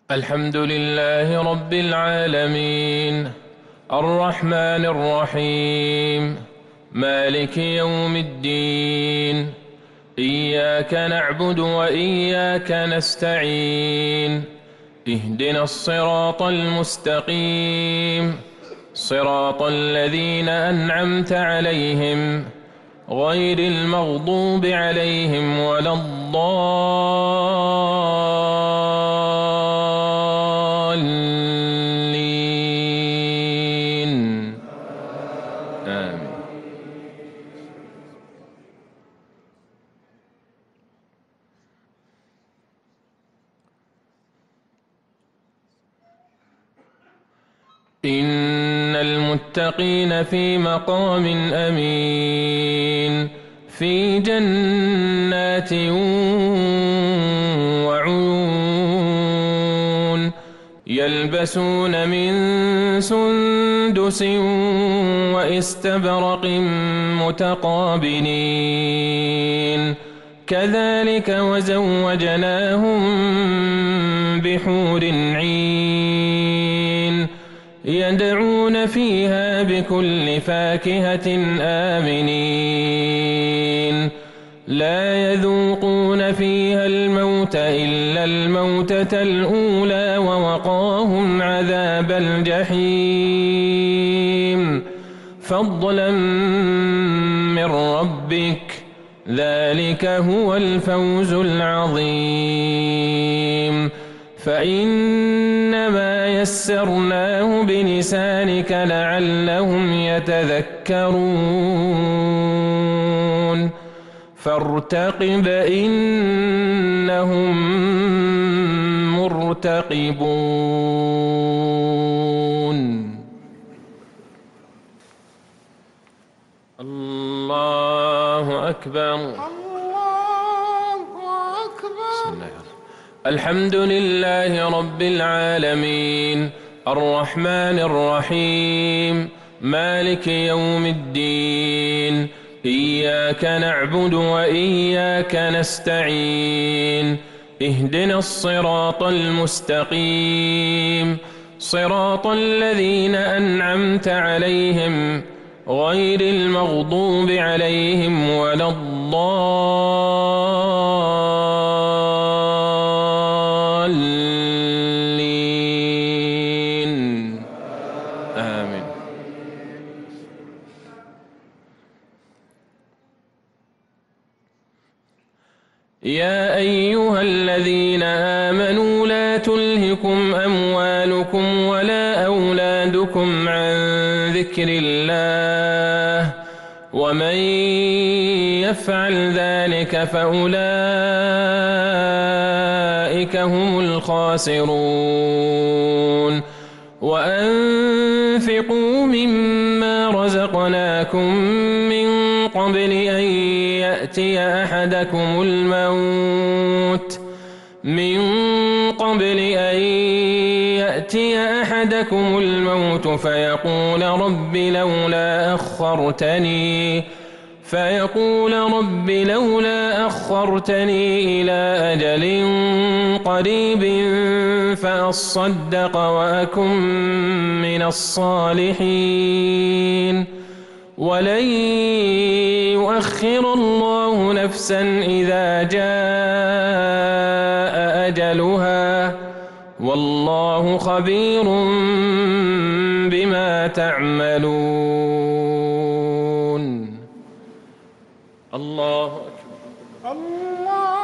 الحمد لله رب العالمين الرحمن الرحيم مالك يوم الدين إياك نعبد وإياك نستعين اهدنا الصراط المستقيم صراط الذين أنعمت عليهم غير المغضوب عليهم ولا الضالين آمين. إن المتقين في مقام أمين في جنات وعيون يلبسون من سندس واستبرق متقابلين كذلك وزوجناهم بحور عين يدعون فيها بكل فاكهة آمنين لا يذوقون فيها الموت إلا الموتة الأولى ووقاهم عذاب الجحيم فضلا من ربك ذلك هو الفوز العظيم. فإنما يسرناه بلسانك لعلهم يتذكرون فارتقب إنهم مرتقبون. الله أكبر. الحمد لله رب العالمين الرحمن الرحيم مالك يوم الدين إياك نعبد وإياك نستعين اهدنا الصراط المستقيم صراط الذين أنعمت عليهم غير المغضوب عليهم ولا الضالين آمين. يا أيها الذين آمنوا لا تلهكم أموالكم ولا أولادكم عن ذكر الله ومن يفعل ذلك فأولئك هم الخاسرون. وأنفقوا مما رزقناكم من قبل أن يأتي أحدكم الموت فيقول رب لولا أخرتني إلى أجل قريب فأصدق وأكن من الصالحين ولن يؤخر الله نفسا إذا جاء أجلها والله خبير بما تعملون. الله أكبر. الله